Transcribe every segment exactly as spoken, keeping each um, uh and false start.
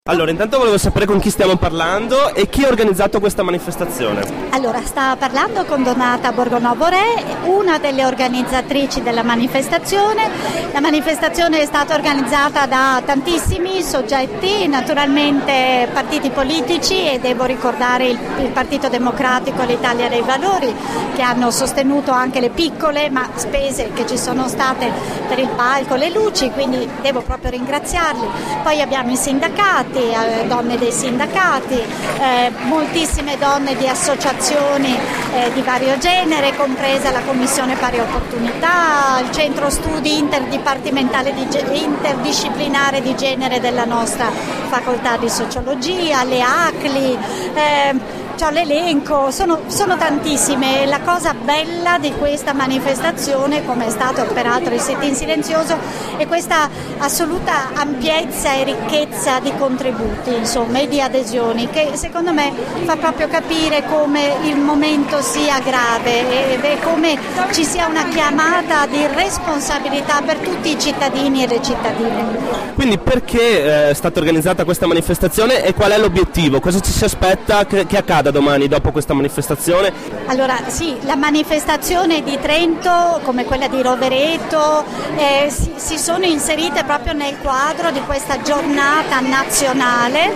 Allora, intanto volevo sapere con chi stiamo parlando e chi ha organizzato questa manifestazione. Allora, sta parlando con Donata Borgonovo Re, una delle organizzatrici della manifestazione. La manifestazione è stata organizzata da tantissimi soggetti, naturalmente partiti politici, e devo ricordare il, il Partito Democratico e l'Italia dei Valori, che hanno sostenuto anche le piccole ma spese che ci sono state per il palco, le luci, quindi devo proprio ringraziarli. Poi abbiamo i sindacati, donne dei sindacati, eh, moltissime donne di associazioni eh, di vario genere, compresa la Commissione Pari Opportunità, il Centro Studi Interdipartimentale di, Interdisciplinare di Genere della nostra Facoltà di Sociologia, le A C L I, eh, c'ho l'elenco, sono, sono tantissime. La cosa bella di questa manifestazione, come è stato peraltro il sit-in silenzioso, è questa assoluta ampiezza e ricchezza di contributi, insomma, e di adesioni, che secondo me fa proprio capire come il momento sia grave e, e come ci sia una chiamata di responsabilità per tutti i cittadini e le cittadine. Quindi perché è stata organizzata questa manifestazione e qual è l'obiettivo? Cosa ci si aspetta che, che accada domani dopo questa manifestazione? Allora sì, la manifestazione di Trento, come quella di Rovereto, eh, si, si sono inserite proprio nel quadro di questa giornata nazionale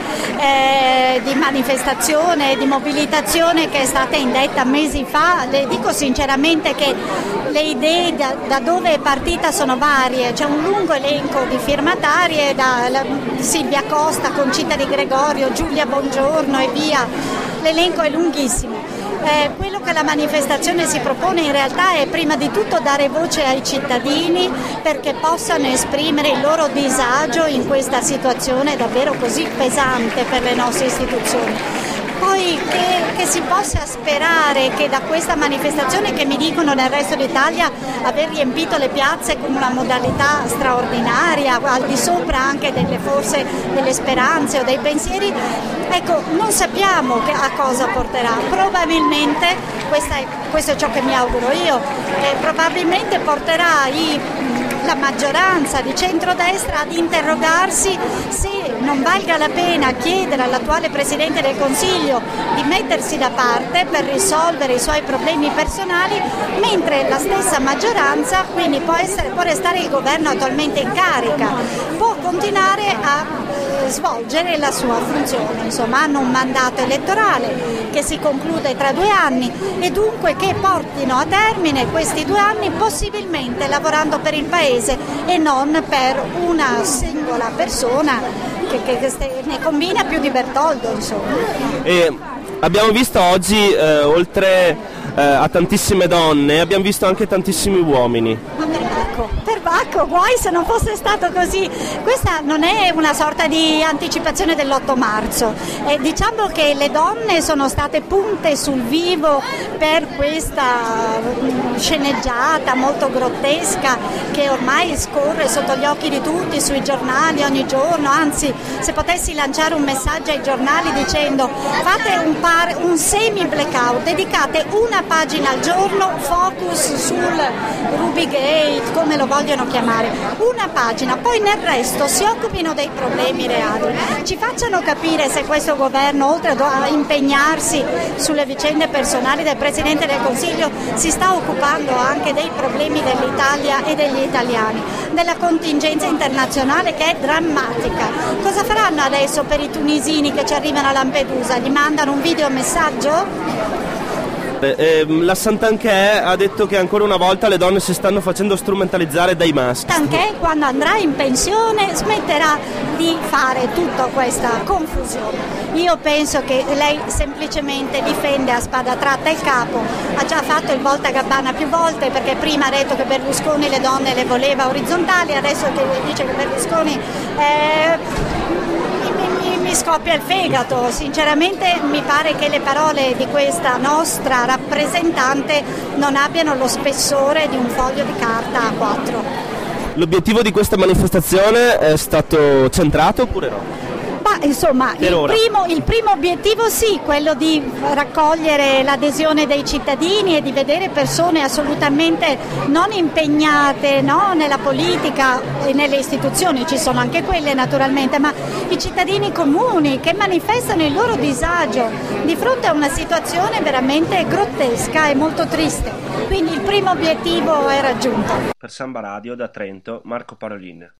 eh, di manifestazione e di mobilitazione che è stata indetta mesi fa. Le dico sinceramente che le idee da, da dove è partita sono varie, c'è un lungo elenco di firmatarie, da la, Silvia Costa, Concita Di Gregorio, Giulia Bongiorno e via. L'elenco è lunghissimo. Eh, quello che la manifestazione si propone in realtà è prima di tutto dare voce ai cittadini perché possano esprimere il loro disagio in questa situazione davvero così pesante per le nostre istituzioni. Poi che, che si possa sperare che da questa manifestazione, che mi dicono nel resto d'Italia aver riempito le piazze con una modalità straordinaria, al di sopra anche delle forse delle speranze o dei pensieri, ecco, non sappiamo che, a cosa porterà. Probabilmente, questa è, questo è ciò che mi auguro io, eh, probabilmente porterà i, la maggioranza di centrodestra ad interrogarsi se non valga la pena chiedere all'attuale Presidente del Consiglio di mettersi da parte per risolvere i suoi problemi personali, mentre la stessa maggioranza, quindi può, essere, può restare il governo attualmente in carica, può continuare a eh, svolgere la sua funzione. Insomma, hanno un mandato elettorale che si conclude tra due anni e dunque che portino a termine questi due anni possibilmente lavorando per il Paese e non per una singola persona che, che, che ne combina più di Bertoldo, insomma. E abbiamo visto oggi, eh, oltre eh, a tantissime donne, abbiamo visto anche tantissimi uomini. Ma perbacco, perbacco, guai se non fosse stato così. Questa non è una sorta di anticipazione dell'otto marzo. Eh, diciamo che le donne sono state punte sul vivo per questa sceneggiata molto grottesca che ormai scorre sotto gli occhi di tutti sui giornali ogni giorno. Anzi, se potessi lanciare un messaggio ai giornali dicendo fate un, par, un semi blackout, dedicate una pagina al giorno, focus sul Rubygate, come lo vogliono chiamare, una pagina, poi nel resto si occupino dei problemi reali, ci facciano capire se questo governo, oltre a impegnarsi sulle vicende personali del Presidente del Consiglio, si sta occupando anche dei problemi dell'Italia e degli italiani, della contingenza internazionale che è drammatica. Cosa faranno adesso per i tunisini che ci arrivano a Lampedusa? Gli mandano un videomessaggio? Eh, la Santanchè ha detto che ancora una volta le donne si stanno facendo strumentalizzare dai maschi. Santanchè, quando andrà in pensione, smetterà di fare tutta questa confusione. Io penso che lei semplicemente difende a spada tratta il capo, ha già fatto il voltagabbana più volte, perché prima ha detto che Berlusconi le donne le voleva orizzontali, adesso che dice che Berlusconi eh, mi scoppia il fegato. Sinceramente mi pare che le parole di questa nostra rappresentante non abbiano lo spessore di un foglio di carta A quattro. L'obiettivo di questa manifestazione è stato centrato oppure no? Ma insomma Per il ora. primo, il primo obiettivo sì, quello di raccogliere l'adesione dei cittadini e di vedere persone assolutamente non impegnate, no, nella politica e nelle istituzioni, ci sono anche quelle naturalmente, ma i cittadini comuni che manifestano il loro disagio di fronte a una situazione veramente grottesca e molto triste. Quindi il primo obiettivo è raggiunto. Per Samba Radio da Trento, Marco Parolin.